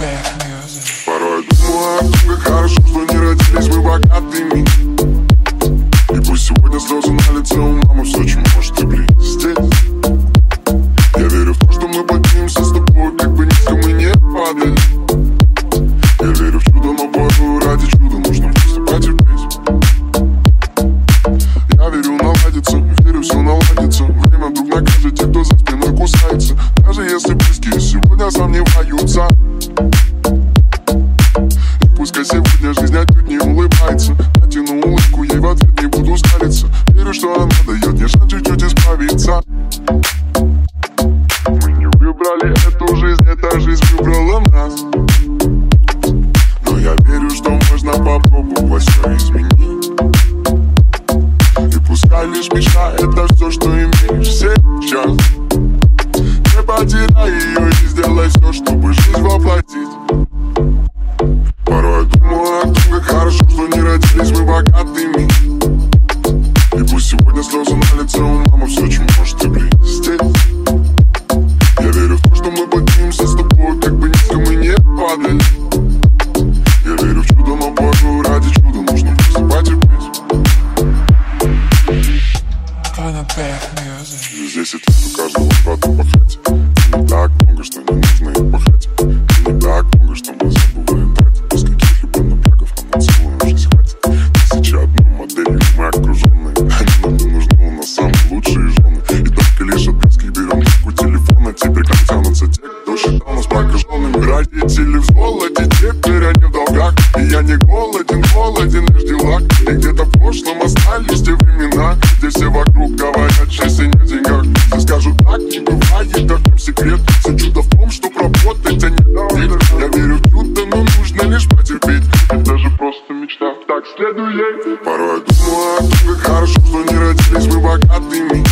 Порой думаю о том, как хорошо, что не родились мы богатыми. И пусть сегодня слезы на лице у мамы, все, чем может и близости. Я верю в то, что мы поднимемся с тобой, как бы низко мы не падали. Я верю в чудо, но порой ради чуда нужно просто потерпеть. Я верю, наладится, верю, все наладится. Время вдруг накажет тех, кто за спиной кусается. Даже если близкие сегодня сомневаются. И пускай сегодня жизнь отнюдь не улыбается. Натяну улыбку, ей в ответ не буду скалиться. Верю, что она дает мне шанс чуть-чуть исправиться. Мы не выбрали эту жизнь, эта жизнь выбрала нас. Но я верю, что можно попробовать все изменить. И пускай лишь мечта — это все, что имеешь сейчас. Не потеряй ее и сделай все, чтобы жизнь воплотить. Порой думаю о том, как хорошо, что не родились мы богатыми. И пусть сегодня слезы на лице у мамы, все, чем может и близости. Я верю в то, что мы поднимемся с тобой, как бы низко мы не падали. Я верю в чудо, но порой ради чуда нужно просто потерпеть. Через 10 лет у каждого брата пахать. Не так много, что не нужно и пахать. Не так много, что мы забываем брать. Без каких-либо напрягов нам целуем жизнь хватит. 1001 моделью мы окруженные. Они нам не нужны, у нас самые лучшие жены. И только лишь от близких берем трубку телефона. Теперь к нам тянутся те, кто считал нас прокаженными. Родители в золоте, теперь они в долгах. И я не голоден, голоден лишь делах. И где-то в прошлом остались те времена, где все вокруг говорят счастье не в деньгах. Все скажут, так не бывает, да в чем секрет. Все чудо в том, что работать, а не делать. Я верю в чудо, но нужно лишь потерпеть. Это же просто мечта, так следуй ей. Порой думаю о том, как хорошо, что не родились мы богатыми.